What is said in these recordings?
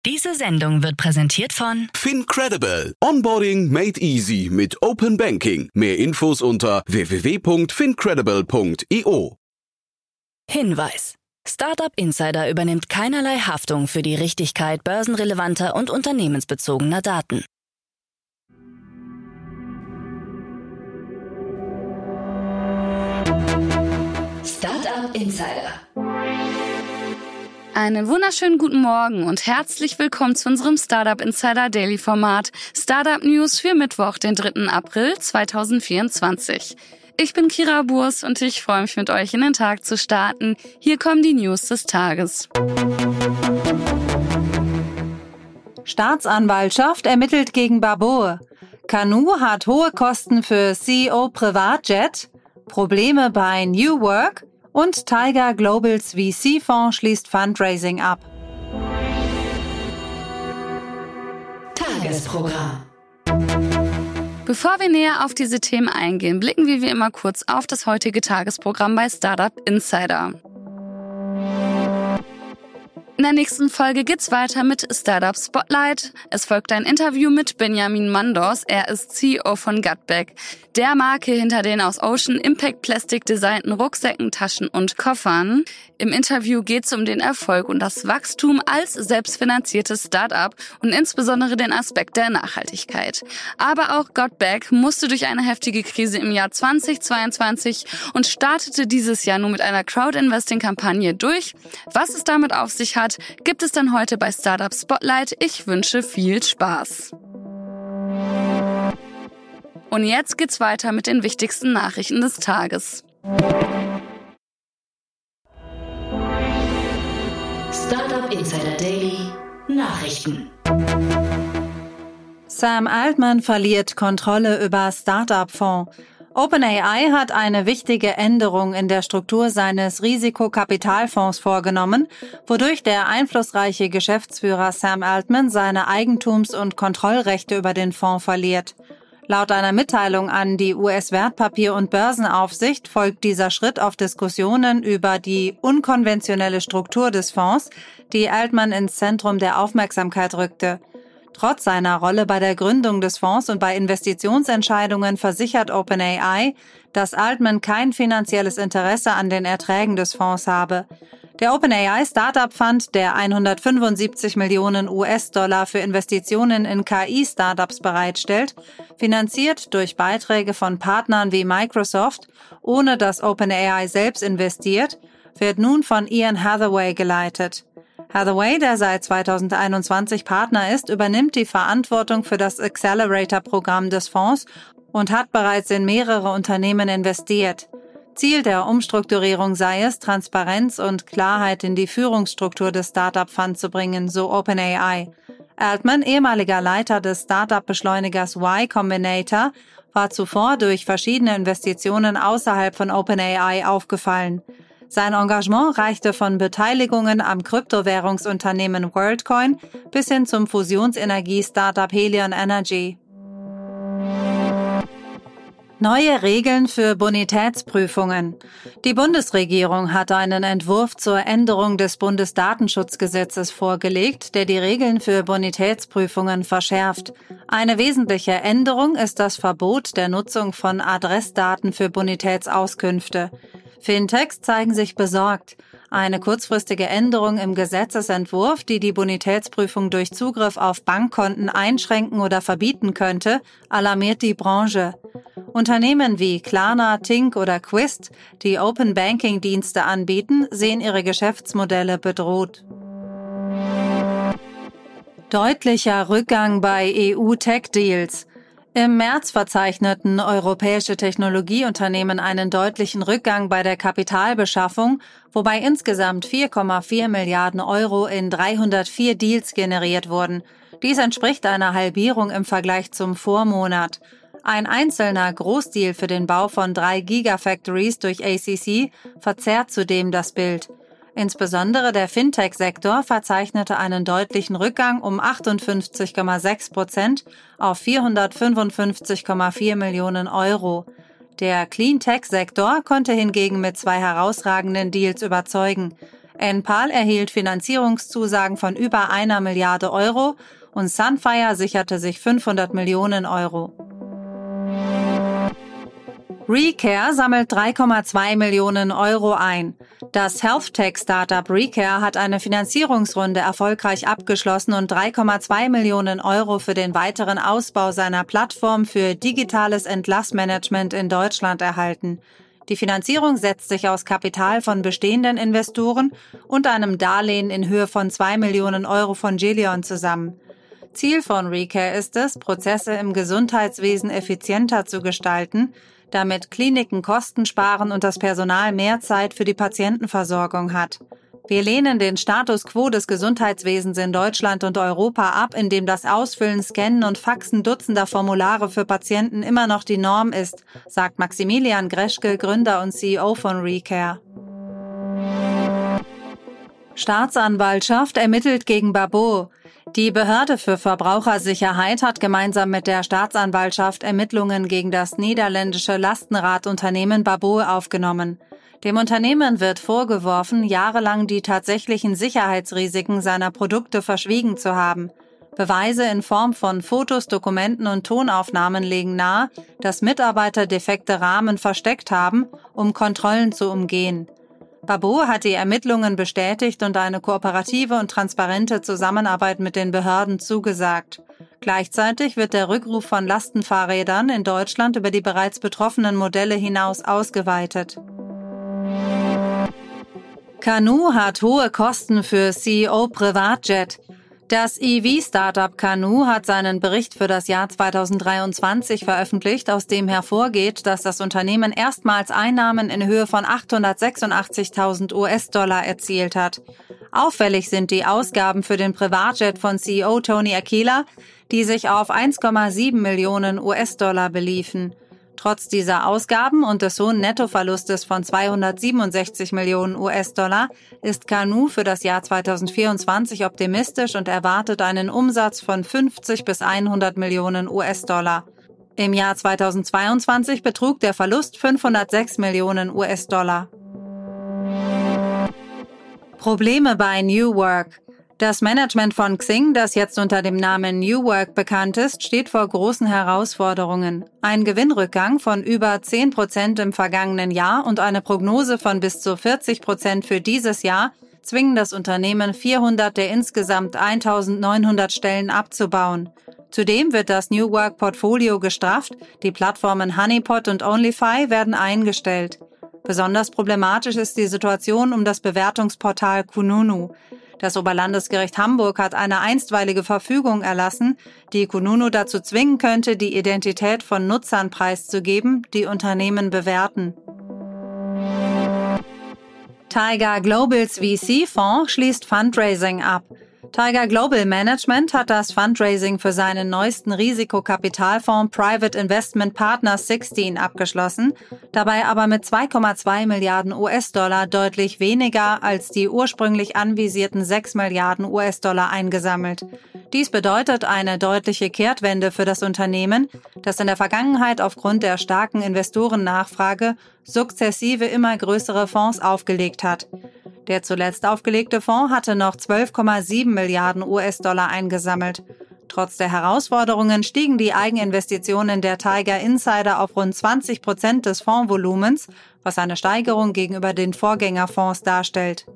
Diese Sendung wird präsentiert von FinCredible. Onboarding made easy mit Open Banking. Mehr Infos unter www.fincredible.io. Hinweis. Startup Insider übernimmt keinerlei Haftung für die Richtigkeit börsenrelevanter und unternehmensbezogener Daten. Startup Insider. Einen wunderschönen guten Morgen und herzlich willkommen zu unserem Startup Insider Daily Format Startup News für Mittwoch, den 3. April 2024. Ich bin Kira Burs und ich freue mich, mit euch in den Tag zu starten. Hier kommen die News des Tages. Staatsanwaltschaft ermittelt gegen Babur. Canoo hat hohe Kosten für CEO Privatjet. Probleme bei New Work. Und Tiger Globals VC-Fonds schließt Fundraising ab. Tagesprogramm. Bevor wir näher auf diese Themen eingehen, blicken wir wie immer kurz auf das heutige Tagesprogramm bei Startup Insider. In der nächsten Folge geht's weiter mit Startup Spotlight. Es folgt ein Interview mit Benjamin Mandors. Er ist CEO von Gutback, der Marke hinter den aus Ocean Impact Plastic designten Rucksäcken, Taschen und Koffern. Im Interview geht's um den Erfolg und das Wachstum als selbstfinanziertes Startup und insbesondere den Aspekt der Nachhaltigkeit. Aber auch Gutback musste durch eine heftige Krise im Jahr 2022 und startete dieses Jahr nur mit einer Crowd-Investing-Kampagne durch. Was es damit auf sich hat, gibt es dann heute bei Startup Spotlight. Ich wünsche viel Spaß. Und jetzt geht's weiter mit den wichtigsten Nachrichten des Tages. Startup Insider Daily Nachrichten. Sam Altman verliert Kontrolle über Startup-Fonds. OpenAI hat eine wichtige Änderung in der Struktur seines Risikokapitalfonds vorgenommen, wodurch der einflussreiche Geschäftsführer Sam Altman seine Eigentums- und Kontrollrechte über den Fonds verliert. Laut einer Mitteilung an die US-Wertpapier- und Börsenaufsicht folgt dieser Schritt auf Diskussionen über die unkonventionelle Struktur des Fonds, die Altman ins Zentrum der Aufmerksamkeit rückte. Trotz seiner Rolle bei der Gründung des Fonds und bei Investitionsentscheidungen versichert OpenAI, dass Altman kein finanzielles Interesse an den Erträgen des Fonds habe. Der OpenAI Startup Fund, der 175 Millionen US-Dollar für Investitionen in KI-Startups bereitstellt, finanziert durch Beiträge von Partnern wie Microsoft, ohne dass OpenAI selbst investiert, wird nun von Ian Hathaway geleitet. Hathaway, der seit 2021 Partner ist, übernimmt die Verantwortung für das Accelerator-Programm des Fonds und hat bereits in mehrere Unternehmen investiert. Ziel der Umstrukturierung sei es, Transparenz und Klarheit in die Führungsstruktur des Startup Fund zu bringen, so OpenAI. Altman, ehemaliger Leiter des Startup-Beschleunigers Y Combinator, war zuvor durch verschiedene Investitionen außerhalb von OpenAI aufgefallen. Sein Engagement reichte von Beteiligungen am Kryptowährungsunternehmen WorldCoin bis hin zum Fusionsenergie-Startup Helion Energy. Neue Regeln für Bonitätsprüfungen. Die Bundesregierung hat einen Entwurf zur Änderung des Bundesdatenschutzgesetzes vorgelegt, der die Regeln für Bonitätsprüfungen verschärft. Eine wesentliche Änderung ist das Verbot der Nutzung von Adressdaten für Bonitätsauskünfte. Fintechs zeigen sich besorgt. Eine kurzfristige Änderung im Gesetzesentwurf, die die Bonitätsprüfung durch Zugriff auf Bankkonten einschränken oder verbieten könnte, alarmiert die Branche. Unternehmen wie Klarna, Tink oder Quist, die Open-Banking-Dienste anbieten, sehen ihre Geschäftsmodelle bedroht. Deutlicher Rückgang bei EU-Tech-Deals. Im März verzeichneten europäische Technologieunternehmen einen deutlichen Rückgang bei der Kapitalbeschaffung, wobei insgesamt 4,4 Milliarden Euro in 304 Deals generiert wurden. Dies entspricht einer Halbierung im Vergleich zum Vormonat. Ein einzelner Großdeal für den Bau von 3 Gigafactories durch ACC verzerrt zudem das Bild. Insbesondere der Fintech-Sektor verzeichnete einen deutlichen Rückgang um 58,6% auf 455,4 Millionen Euro. Der Clean-Tech-Sektor konnte hingegen mit 2 herausragenden Deals überzeugen. Enpal erhielt Finanzierungszusagen von über 1 Milliarde Euro und Sunfire sicherte sich 500 Millionen Euro. Recare sammelt 3,2 Millionen Euro ein. Das Health-Tech-Startup Recare hat eine Finanzierungsrunde erfolgreich abgeschlossen und 3,2 Millionen Euro für den weiteren Ausbau seiner Plattform für digitales Entlassmanagement in Deutschland erhalten. Die Finanzierung setzt sich aus Kapital von bestehenden Investoren und einem Darlehen in Höhe von 2 Millionen Euro von Gelion zusammen. Ziel von Recare ist es, Prozesse im Gesundheitswesen effizienter zu gestalten, damit Kliniken Kosten sparen und das Personal mehr Zeit für die Patientenversorgung hat. Wir lehnen den Status quo des Gesundheitswesens in Deutschland und Europa ab, in dem das Ausfüllen, Scannen und Faxen dutzender Formulare für Patienten immer noch die Norm ist, sagt Maximilian Greschke, Gründer und CEO von Recare. Staatsanwaltschaft ermittelt gegen Babbo. Die Behörde für Verbrauchersicherheit hat gemeinsam mit der Staatsanwaltschaft Ermittlungen gegen das niederländische Lastenradunternehmen Babbo aufgenommen. Dem Unternehmen wird vorgeworfen, jahrelang die tatsächlichen Sicherheitsrisiken seiner Produkte verschwiegen zu haben. Beweise in Form von Fotos, Dokumenten und Tonaufnahmen legen nahe, dass Mitarbeiter defekte Rahmen versteckt haben, um Kontrollen zu umgehen. Babbo hat die Ermittlungen bestätigt und eine kooperative und transparente Zusammenarbeit mit den Behörden zugesagt. Gleichzeitig wird der Rückruf von Lastenfahrrädern in Deutschland über die bereits betroffenen Modelle hinaus ausgeweitet. Canoo hat hohe Kosten für CEO Privatjet. Das EV-Startup Canoo hat seinen Bericht für das Jahr 2023 veröffentlicht, aus dem hervorgeht, dass das Unternehmen erstmals Einnahmen in Höhe von 886.000 US-Dollar erzielt hat. Auffällig sind die Ausgaben für den Privatjet von CEO Tony Aquila, die sich auf 1,7 Millionen US-Dollar beliefen. Trotz dieser Ausgaben und des hohen Nettoverlustes von 267 Millionen US-Dollar ist Canoo für das Jahr 2024 optimistisch und erwartet einen Umsatz von 50 bis 100 Millionen US-Dollar. Im Jahr 2022 betrug der Verlust 506 Millionen US-Dollar. Probleme bei New Work. Das Management von Xing, das jetzt unter dem Namen New Work bekannt ist, steht vor großen Herausforderungen. Ein Gewinnrückgang von über 10% im vergangenen Jahr und eine Prognose von bis zu 40% für dieses Jahr zwingen das Unternehmen, 400 der insgesamt 1.900 Stellen abzubauen. Zudem wird das New Work Portfolio gestrafft, die Plattformen Honeypot und Onlyfy werden eingestellt. Besonders problematisch ist die Situation um das Bewertungsportal Kununu. Das Oberlandesgericht Hamburg hat eine einstweilige Verfügung erlassen, die Kununu dazu zwingen könnte, die Identität von Nutzern preiszugeben, die Unternehmen bewerten. Tiger Globals VC-Fonds schließt Fundraising ab. Tiger Global Management hat das Fundraising für seinen neuesten Risikokapitalfonds Private Investment Partners 16 abgeschlossen, dabei aber mit 2,2 Milliarden US-Dollar deutlich weniger als die ursprünglich anvisierten 6 Milliarden US-Dollar eingesammelt. Dies bedeutet eine deutliche Kehrtwende für das Unternehmen, das in der Vergangenheit aufgrund der starken Investorennachfrage sukzessive immer größere Fonds aufgelegt hat. Der zuletzt aufgelegte Fonds hatte noch 12,7 Milliarden US-Dollar eingesammelt. Trotz der Herausforderungen stiegen die Eigeninvestitionen der Tiger Insider auf rund 20% des Fondsvolumens, was eine Steigerung gegenüber den Vorgängerfonds darstellt.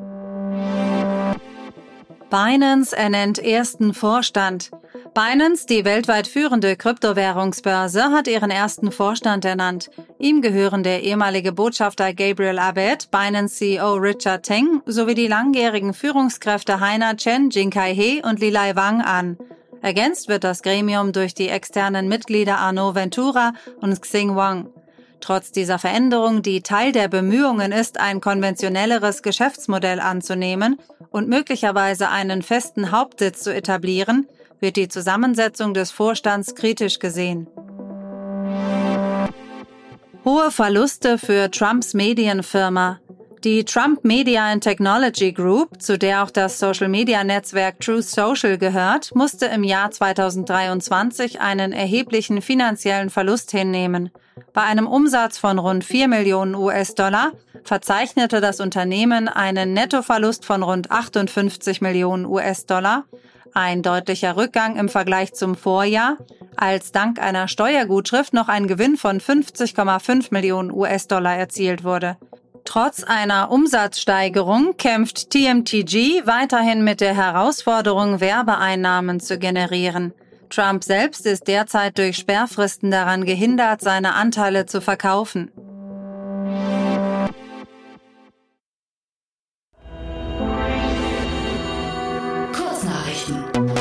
Binance ernennt ersten Vorstand. Binance, die weltweit führende Kryptowährungsbörse, hat ihren ersten Vorstand ernannt. Ihm gehören der ehemalige Botschafter Gabriel Abed, Binance-CEO Richard Teng sowie die langjährigen Führungskräfte Heiner Chen, Jinkai He und Lilai Wang an. Ergänzt wird das Gremium durch die externen Mitglieder Arnaud Ventura und Xing Wang. Trotz dieser Veränderung, die Teil der Bemühungen ist, ein konventionelleres Geschäftsmodell anzunehmen und möglicherweise einen festen Hauptsitz zu etablieren, wird die Zusammensetzung des Vorstands kritisch gesehen. Hohe Verluste für Trumps Medienfirma. Die Trump Media and Technology Group, zu der auch das Social-Media-Netzwerk Truth Social gehört, musste im Jahr 2023 einen erheblichen finanziellen Verlust hinnehmen. Bei einem Umsatz von rund 4 Millionen US-Dollar verzeichnete das Unternehmen einen Nettoverlust von rund 58 Millionen US-Dollar, ein deutlicher Rückgang im Vergleich zum Vorjahr, als dank einer Steuergutschrift noch ein Gewinn von 50,5 Millionen US-Dollar erzielt wurde. Trotz einer Umsatzsteigerung kämpft TMTG weiterhin mit der Herausforderung, Werbeeinnahmen zu generieren. Trump selbst ist derzeit durch Sperrfristen daran gehindert, seine Anteile zu verkaufen. Kurznachrichten.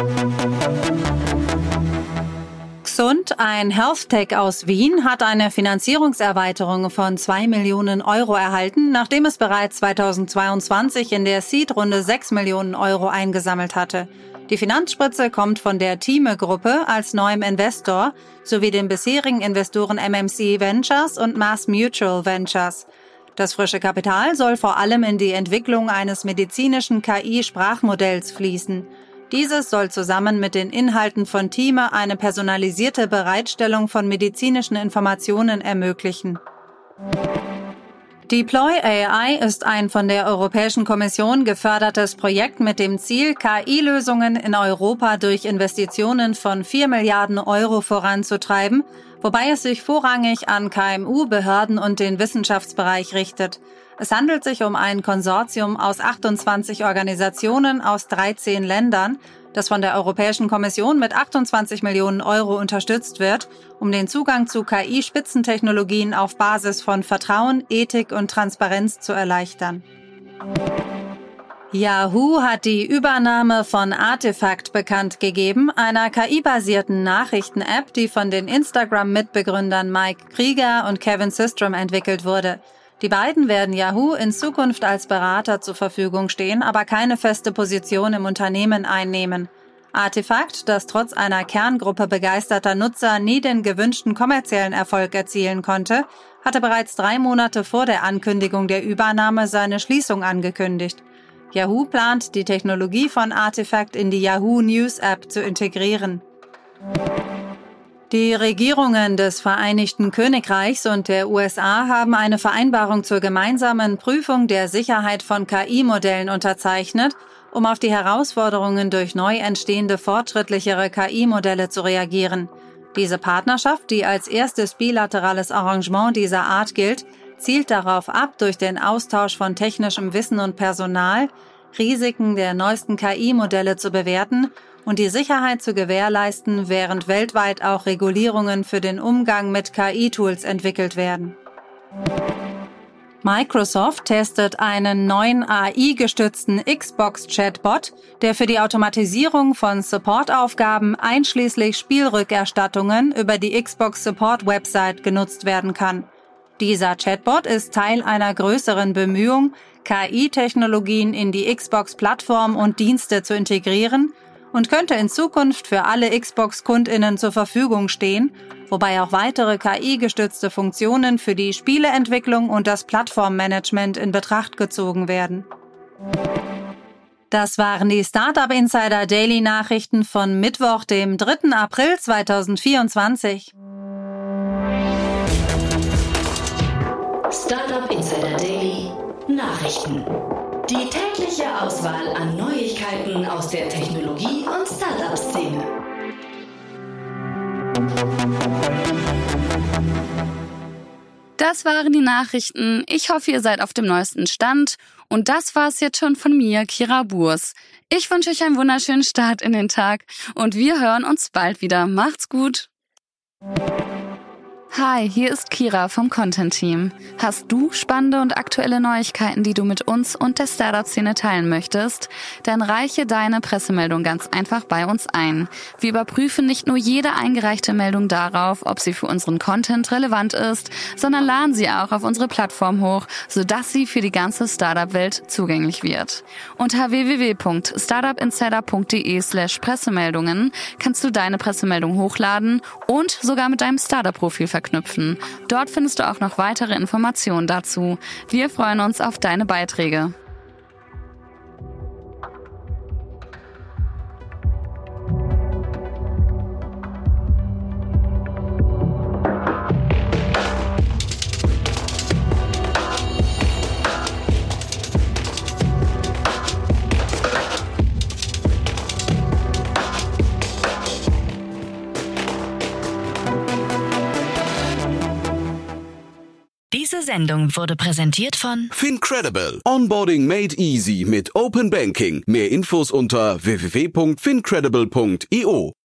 Xund, ein Health-Tech aus Wien, hat eine Finanzierungserweiterung von 2 Millionen Euro erhalten, nachdem es bereits 2022 in der Seed-Runde 6 Millionen Euro eingesammelt hatte. Die Finanzspritze kommt von der Thieme-Gruppe als neuem Investor sowie den bisherigen Investoren MMC Ventures und Mass Mutual Ventures. Das frische Kapital soll vor allem in die Entwicklung eines medizinischen KI-Sprachmodells fließen. Dieses soll zusammen mit den Inhalten von Thieme eine personalisierte Bereitstellung von medizinischen Informationen ermöglichen. Deploy AI ist ein von der Europäischen Kommission gefördertes Projekt mit dem Ziel, KI-Lösungen in Europa durch Investitionen von 4 Milliarden Euro voranzutreiben, wobei es sich vorrangig an KMU, Behörden und den Wissenschaftsbereich richtet. Es handelt sich um ein Konsortium aus 28 Organisationen aus 13 Ländern, das von der Europäischen Kommission mit 28 Millionen Euro unterstützt wird, um den Zugang zu KI-Spitzentechnologien auf Basis von Vertrauen, Ethik und Transparenz zu erleichtern. Yahoo hat die Übernahme von Artifact bekannt gegeben, einer KI-basierten Nachrichten-App, die von den Instagram-Mitbegründern Mike Krieger und Kevin Systrom entwickelt wurde. Die beiden werden Yahoo in Zukunft als Berater zur Verfügung stehen, aber keine feste Position im Unternehmen einnehmen. Artifact, das trotz einer Kerngruppe begeisterter Nutzer nie den gewünschten kommerziellen Erfolg erzielen konnte, hatte bereits 3 Monate vor der Ankündigung der Übernahme seine Schließung angekündigt. Yahoo plant, die Technologie von Artifact in die Yahoo News App zu integrieren. Die Regierungen des Vereinigten Königreichs und der USA haben eine Vereinbarung zur gemeinsamen Prüfung der Sicherheit von KI-Modellen unterzeichnet, um auf die Herausforderungen durch neu entstehende fortschrittlichere KI-Modelle zu reagieren. Diese Partnerschaft, die als erstes bilaterales Arrangement dieser Art gilt, zielt darauf ab, durch den Austausch von technischem Wissen und Personal Risiken der neuesten KI-Modelle zu bewerten und die Sicherheit zu gewährleisten, während weltweit auch Regulierungen für den Umgang mit KI-Tools entwickelt werden. Microsoft testet einen neuen AI-gestützten Xbox-Chatbot, der für die Automatisierung von Supportaufgaben einschließlich Spielrückerstattungen über die Xbox Support-Website genutzt werden kann. Dieser Chatbot ist Teil einer größeren Bemühung, KI-Technologien in die Xbox-Plattform und Dienste zu integrieren und könnte in Zukunft für alle Xbox-KundInnen zur Verfügung stehen, wobei auch weitere KI-gestützte Funktionen für die Spieleentwicklung und das Plattformmanagement in Betracht gezogen werden. Das waren die Startup Insider Daily Nachrichten von Mittwoch, dem 3. April 2024. Startup Insider Daily Nachrichten. Die tägliche Auswahl an Neuigkeiten aus der Technologie- und Startup-Szene. Das waren die Nachrichten. Ich hoffe, ihr seid auf dem neuesten Stand. Und das war's jetzt schon von mir, Kira Burs. Ich wünsche euch einen wunderschönen Start in den Tag und wir hören uns bald wieder. Macht's gut! Hi, hier ist Kira vom Content-Team. Hast du spannende und aktuelle Neuigkeiten, die du mit uns und der Startup-Szene teilen möchtest? Dann reiche deine Pressemeldung ganz einfach bei uns ein. Wir überprüfen nicht nur jede eingereichte Meldung darauf, ob sie für unseren Content relevant ist, sondern laden sie auch auf unsere Plattform hoch, sodass sie für die ganze Startup-Welt zugänglich wird. Unter www.startupinsider.de/Pressemeldungen kannst du deine Pressemeldung hochladen und sogar mit deinem Startup-Profil verknüpfen. verknüpfen. Dort findest du auch noch weitere Informationen dazu. Wir freuen uns auf deine Beiträge. Diese Sendung wurde präsentiert von Fincredible. Onboarding made easy mit Open Banking. Mehr Infos unter www.fincredible.io.